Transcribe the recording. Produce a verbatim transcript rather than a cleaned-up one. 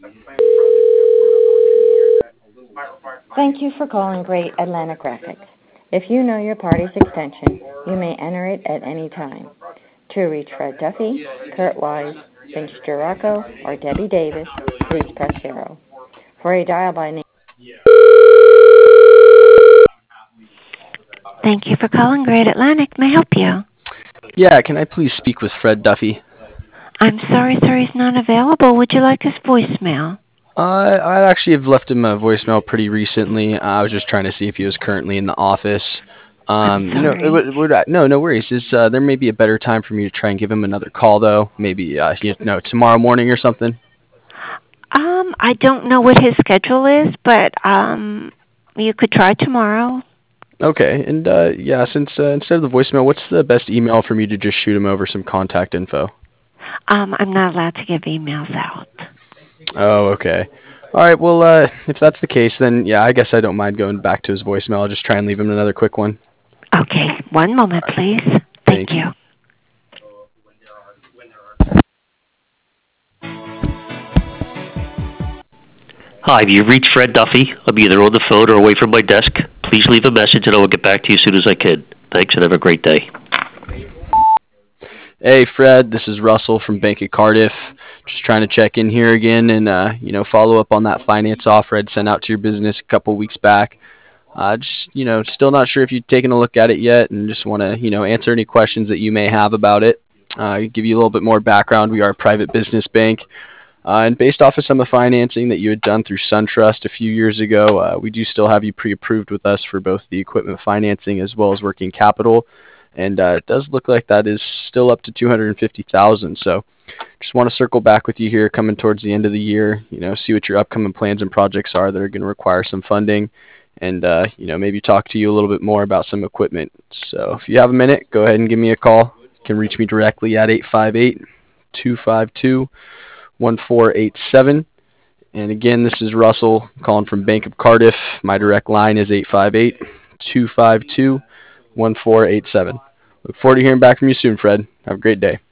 Thank you for calling Great Atlantic Graphics. If you know your party's extension, you may enter it at any time. To reach Fred Duffy, Kurt Wise, Vince Giraco, or Debbie Davis, please press zero. For a dial by name. Thank you for calling Great Atlantic. May I help you? Yeah, can I please speak with Fred Duffy? I'm sorry, sir, he's not available. Would you like his voicemail? Uh, I actually have left him a voicemail pretty recently. Uh, I was just trying to see if he was currently in the office. I'm Um, you know, it sorry. would, would I, no, no worries. Is uh, there may be a better time for me to try and give him another call though? Maybe uh, you know, tomorrow morning or something. Um, I don't know what his schedule is, but um, you could try tomorrow. Okay, and uh, yeah, since uh, instead of the voicemail, what's the best email for me to just shoot him over some contact info? Um, I'm not allowed to give emails out. Oh, okay. All right. Well, uh, if that's the case, then yeah, I guess I don't mind going back to his voicemail. I'll just try and leave him another quick one. Okay, one moment, All right. please. Thank Thank you. you. Hi, you've reached Fred Duffy. I'm either on the phone or away from my desk. Please leave a message and I will get back to you as soon as I can. Thanks and have a great day. Hey, Fred. This is Russell from Bank of Cardiff. Just trying to check in here again and uh, you know follow up on that finance offer I'd sent out to your business a couple weeks back. Uh, just you know, still not sure if you've taken a look at it yet, and just want to you know answer any questions that you may have about it. Uh, give you a little bit more background. We are a private business bank. Uh, and based off of some of the financing that you had done through SunTrust a few years ago, uh, we do still have you pre-approved with us for both the equipment financing as well as working capital. And uh, it does look like that is still up to two hundred fifty thousand dollars. So just want to circle back with you here coming towards the end of the year, you know, see what your upcoming plans and projects are that are going to require some funding and, uh, you know, maybe talk to you a little bit more about some equipment. So if you have a minute, go ahead and give me a call. You can reach me directly at eight five eight, two five two, one four eight seven. And again, this is Russell calling from Bank of Cardiff. My direct line is eight five eight, two five two, one four eight seven. Look forward to hearing back from you soon, Fred. Have a great day.